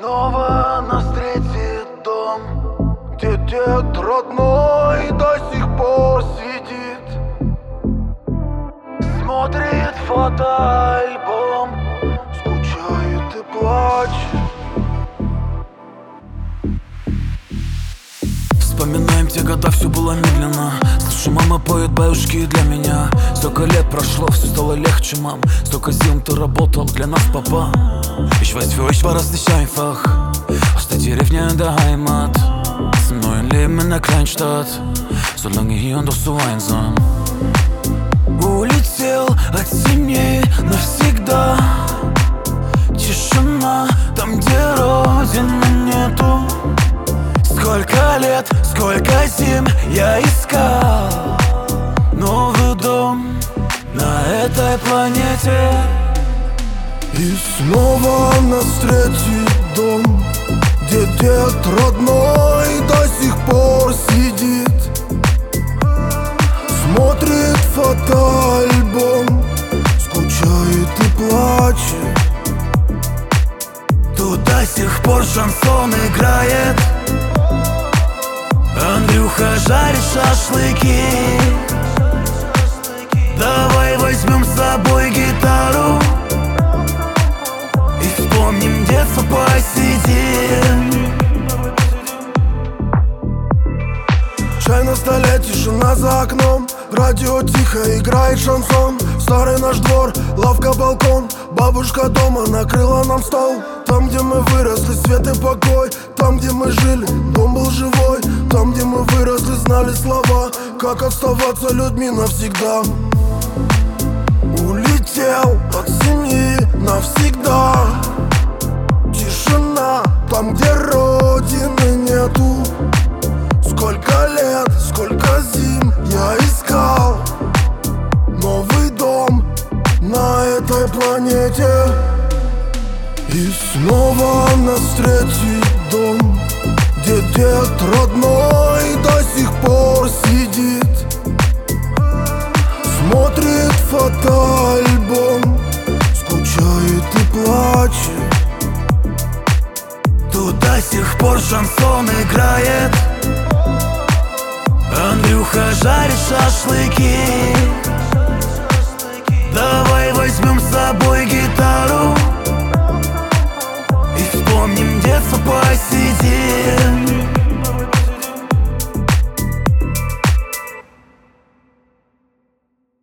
снова нас встретит дом, где дед родной до сих пор сидит, смотрит фотоальбом, скучает и плачет. Вспоминаем те года, все было медленно. Слышу, мама поет баюшки для меня. Столько лет прошло, все стало легче, мам. Столько зим ты работал для нас, папа. Ich weiß, für euch war das nicht einfach. Aus der Dеревня der Heimat zum neuen Leben in der Kleinstadt. So lange hier und doch so einsam. Улетел от семьи навсегда. Тишина там, где родины нету. Сколько лет, сколько зим я искал новый дом на этой планете. И снова нас встретит дом, где дед родной до сих пор сидит, смотрит фотоальбом, скучает и плачет. Тут до сих пор шансон играет, Андрюха жарит шашлыки. Давай возьмем с собой гитару и вспомним детство, посидим. Чай на столе, тишина за окном, радио тихо, играет шансон. Старый наш двор, лавка, балкон, бабушка дома накрыла нам стол. Там, где мы выросли, свет и покой. Там, где мы жили, дом был живой. Там, где мы выросли, знали слова, как оставаться людьми навсегда. Улетел от семьи навсегда. Тишина там, где родины нету. Сколько лет, сколько зим я искал новый дом на этой планете. И снова нас встретит дом, где дед родной до сих пор сидит, смотрит фотоальбом, скучает и плачет. Тут до сих пор шансон играет, Андрюха жарит шашлыки.